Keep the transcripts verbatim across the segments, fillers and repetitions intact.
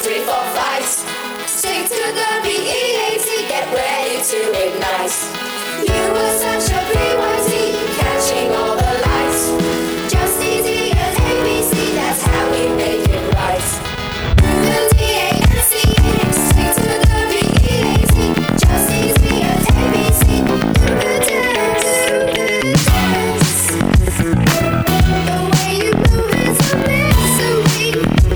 three, four, five. Stick to the B E A T, get ready to ignite. You were such a P Y T, catching all the lights. Just easy as A B C, that's how we make it right. The D A N C, stick to the B E A T, just easy as A B C. Do the dance, do the dance. The way you move is a mystery.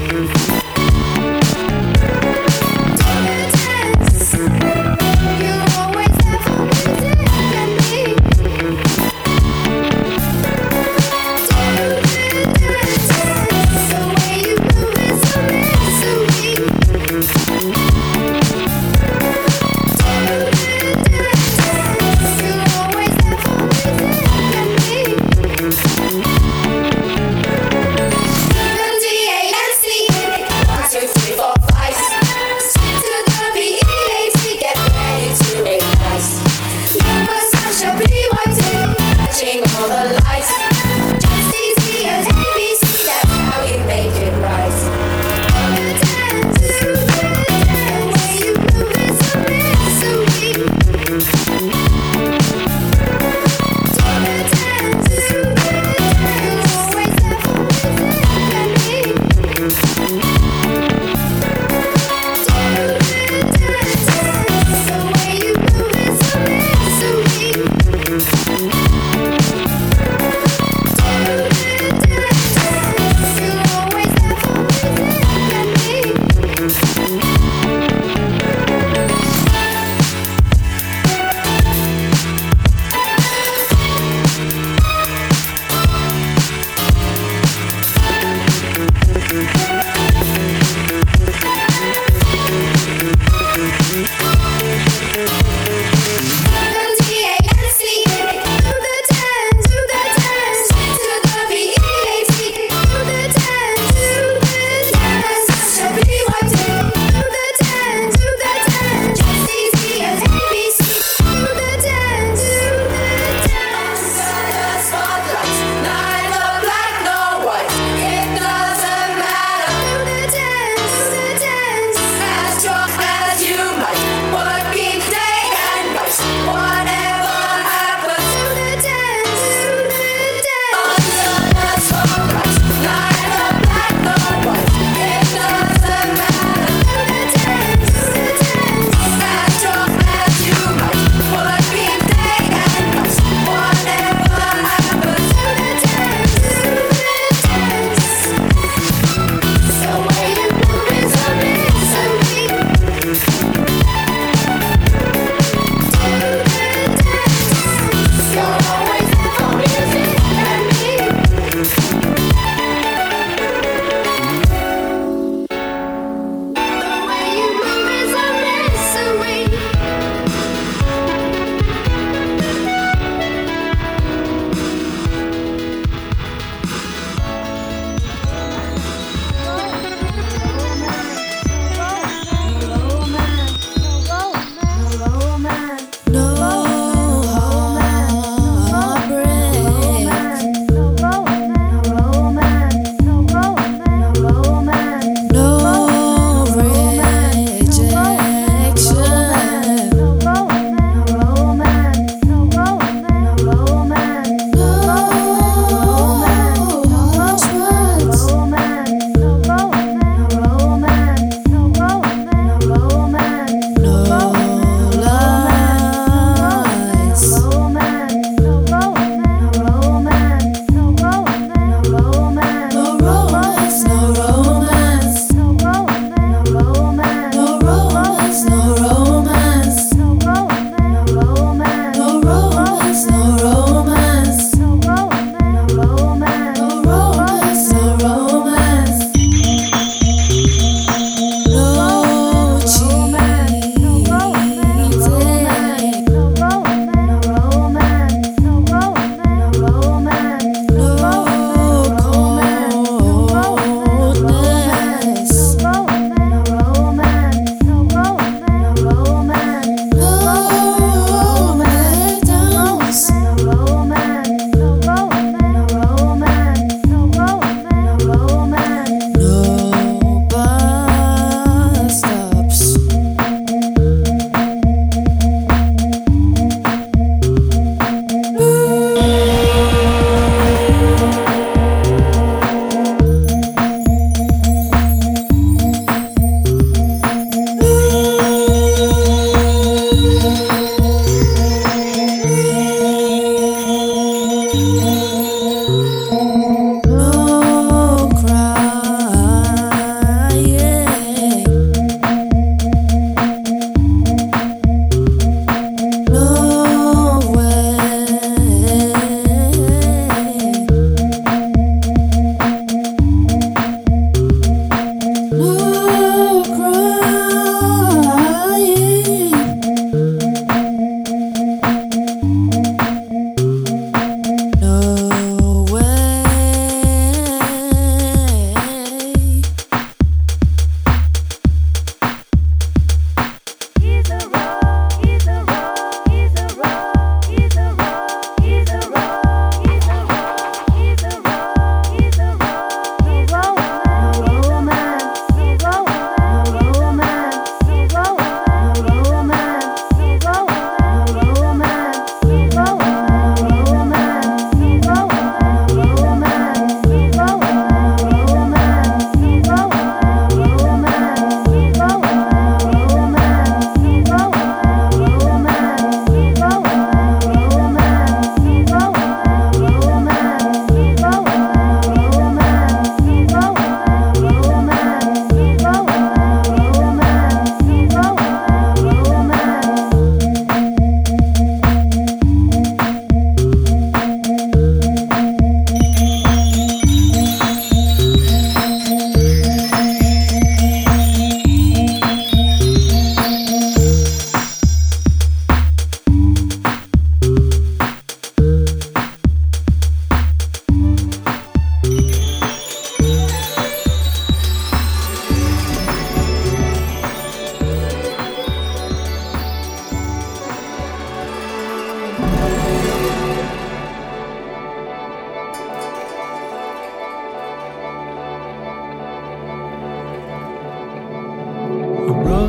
Do the dance. You always have a music and me.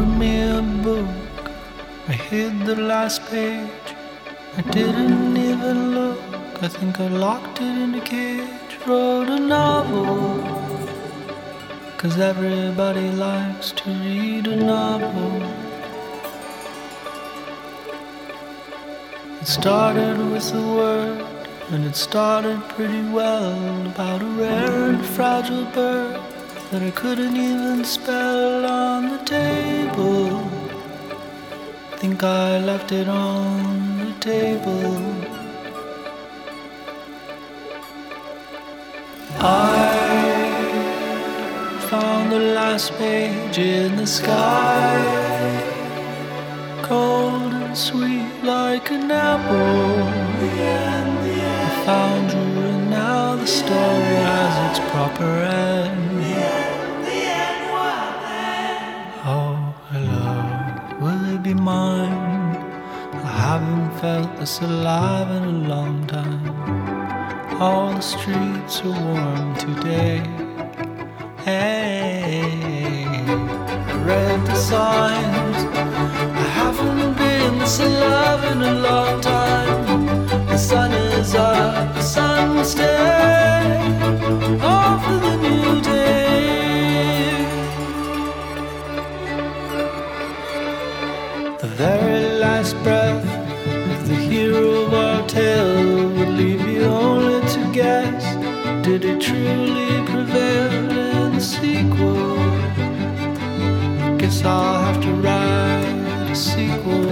wrote me a book. I hid the last page. I didn't even look. I think I locked it in a cage. Wrote a novel, 'cause everybody likes to read a novel. It started with a word, and it started pretty well, about a rare and fragile bird that I couldn't even spell on the table. I think I left it on the table. I found the last page in the sky, cold and sweet like an apple. I found you, and now the story has its proper end. Oh, hello, will it be mine? I haven't felt this alive in a long time. All the streets are warm today. Hey, I read the signs. I haven't been this alive in a long time. The sun is up, the sun will stay on for the new day. The very last breath of the hero of our tale would leave you only to guess, did it truly prevail in the sequel? Guess I'll have to write a sequel.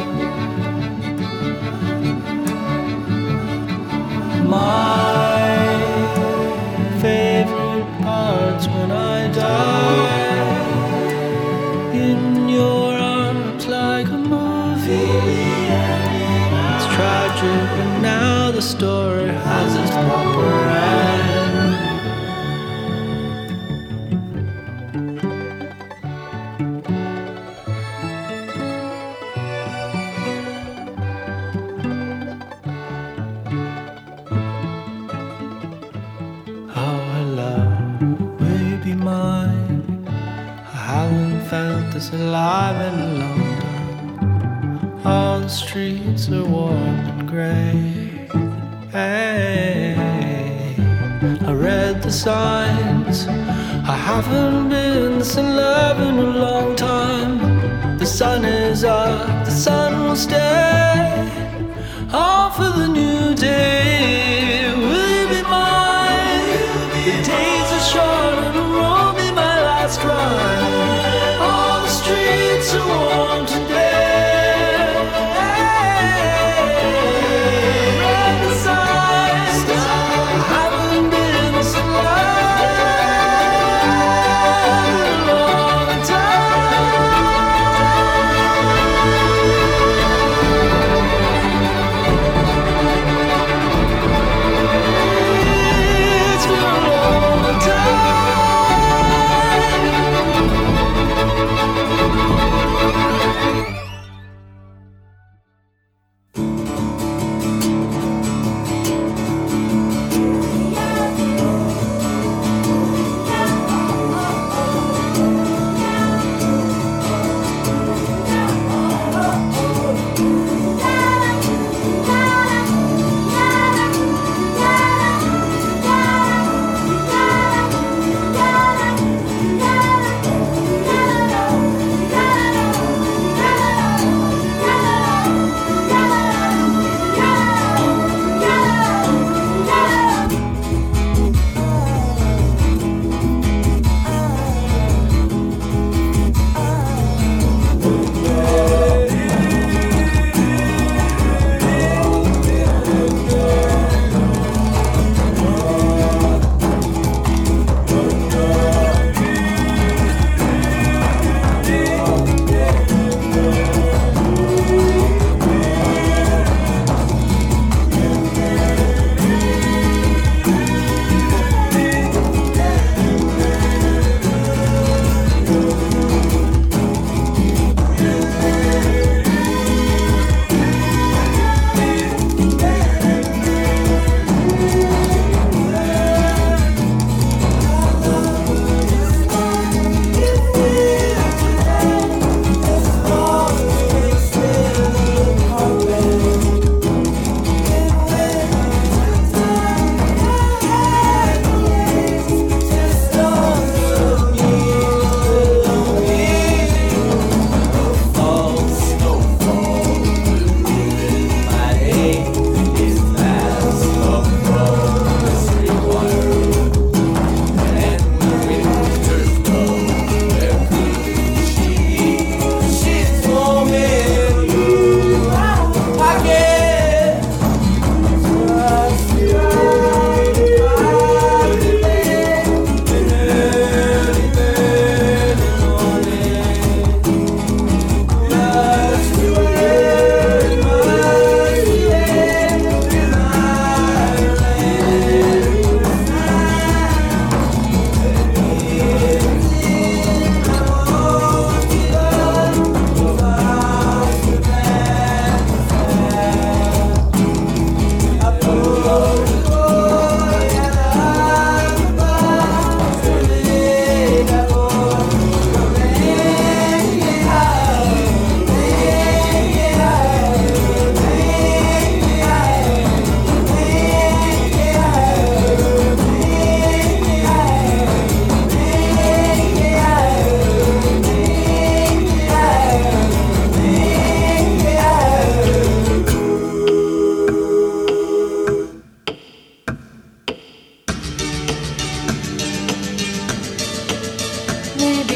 My favorite parts when I die in your arms like a movie. It's tragic, but now the story has its proper end. Oh, hello, will you be mine? I haven't felt this alive in a long time. All the streets are warm and gray. Hey, I read the signs. I haven't been this in love in a long time. The sun is up, the sun will stay on for the new day. Will you be mine? The days are short and it won't be my last ride. All the streets are warm today.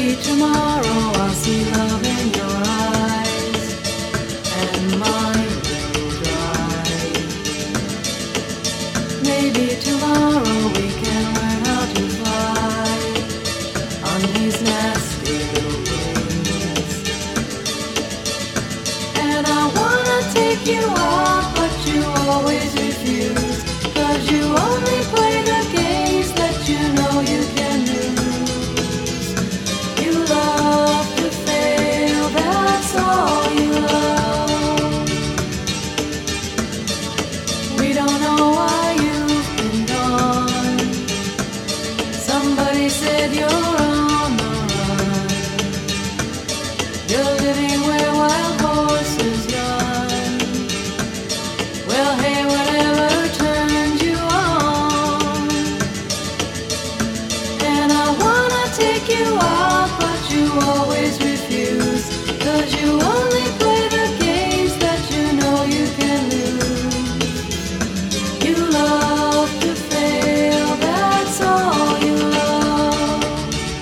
You love to fail, that's all you love.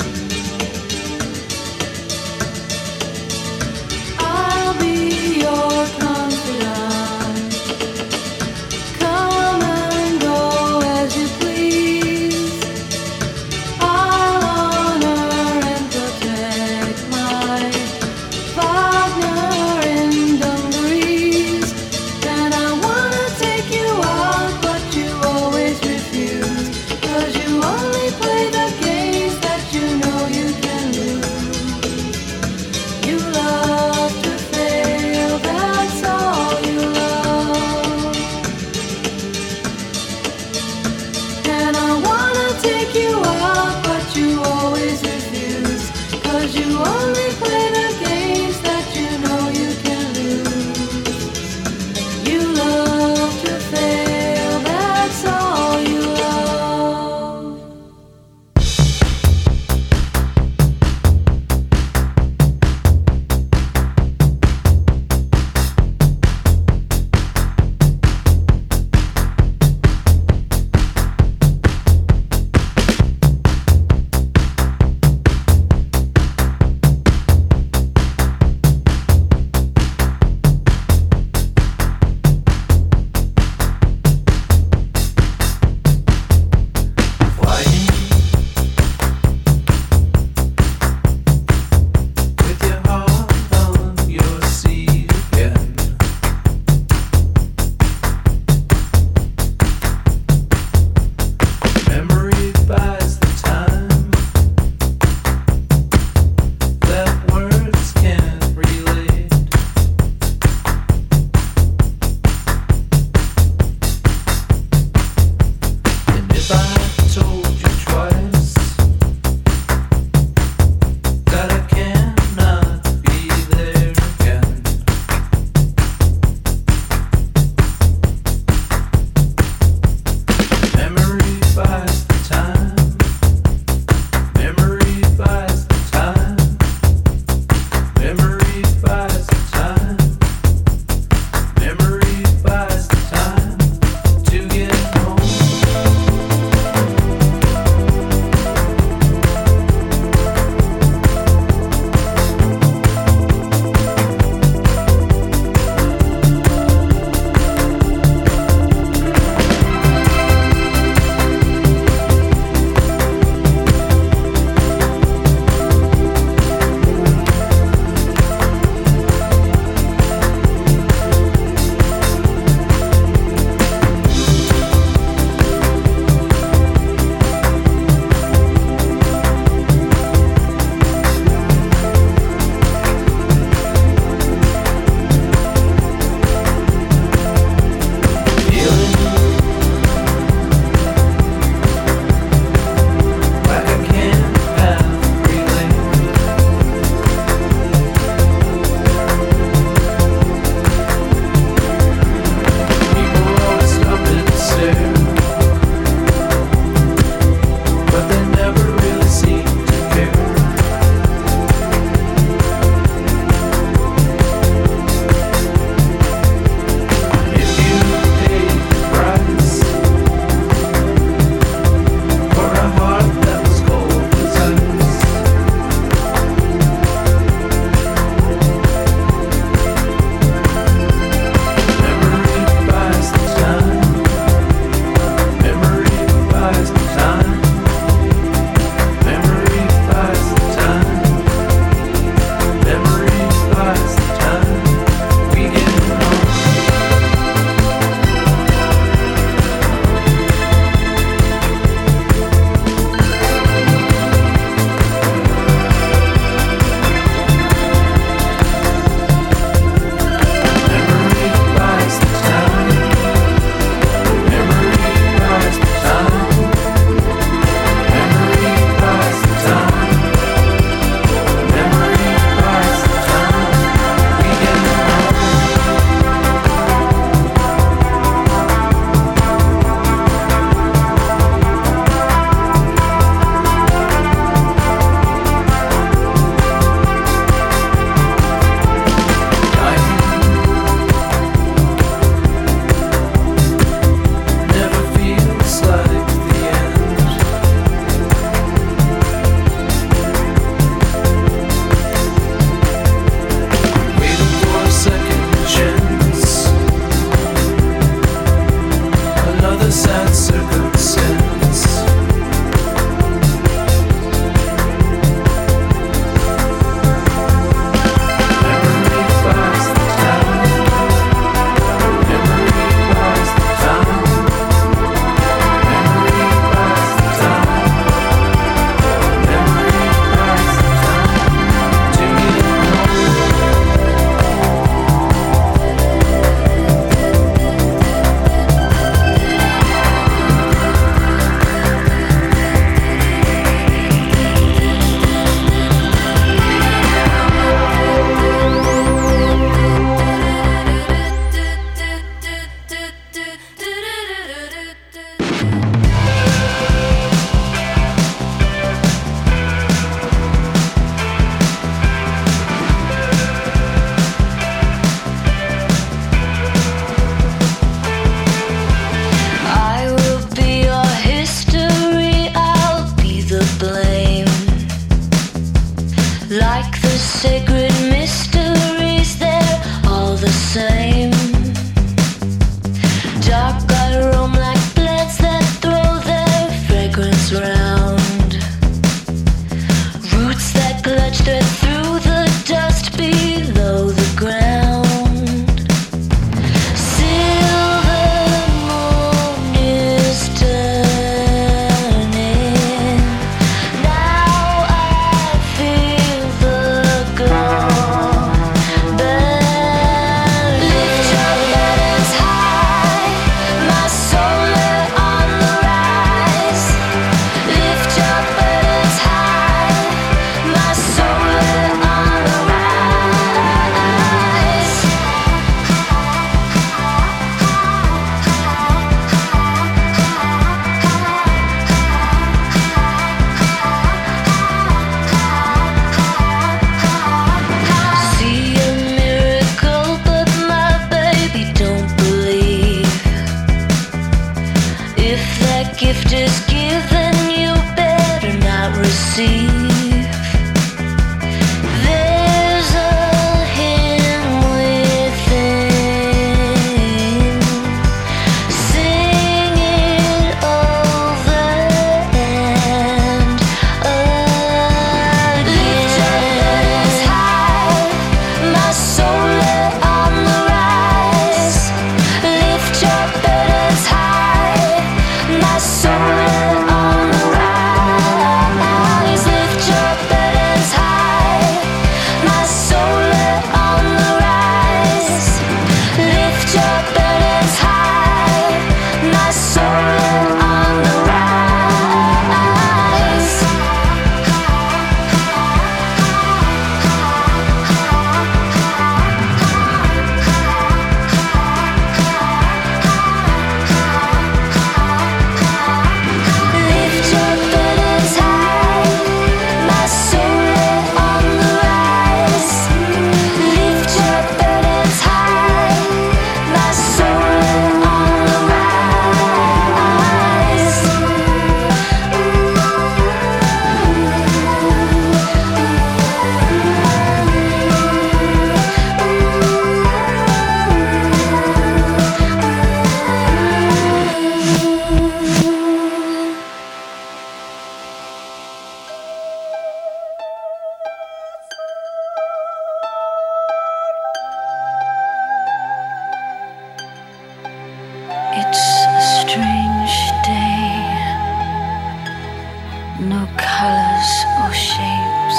no colors or shapes,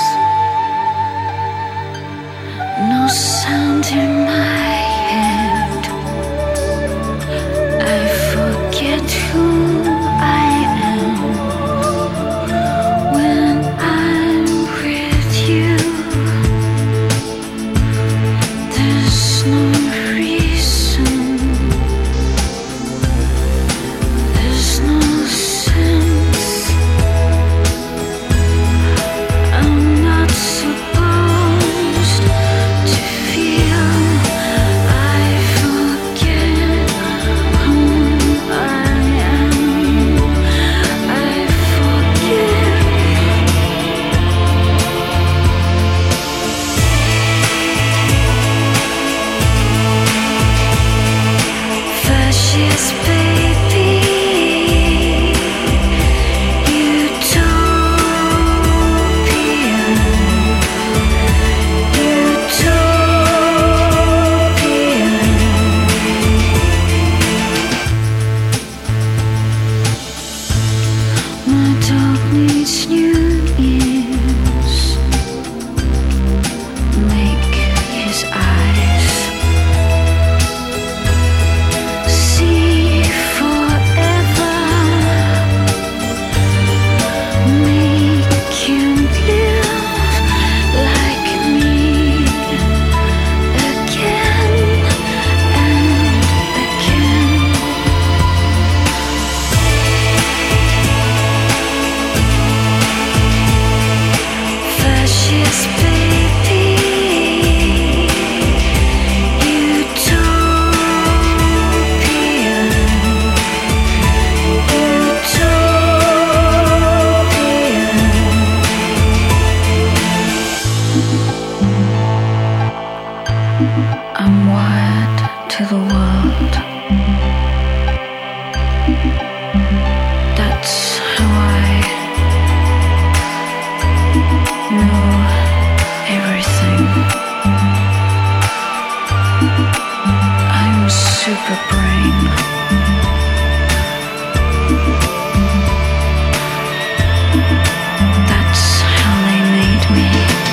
no sound in my head. I forget who I am when I'm with you. There's no reason, there's no sense. I'm not supposed to feel. I forget who I am. I forget. Fascist baby, utopian, utopian. My dog needs new ears. Make his eyes see forever. Make him live like me again and again. Fascist baby, utopian, utopian. I'm wired to the world. That's how I know everything. I'm super brain. That's how they made me.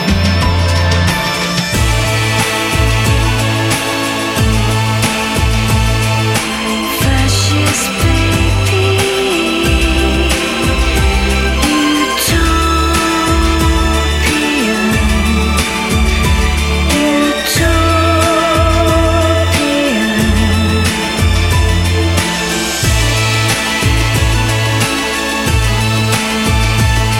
Fascist baby, utopian, utopian.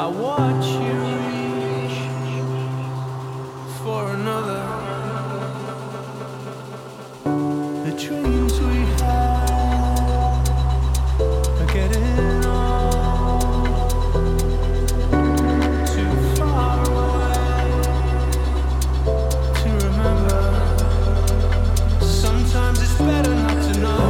watch you reach for another. The dreams we had are getting old, too far away to remember. Sometimes it's better not to know.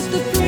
just a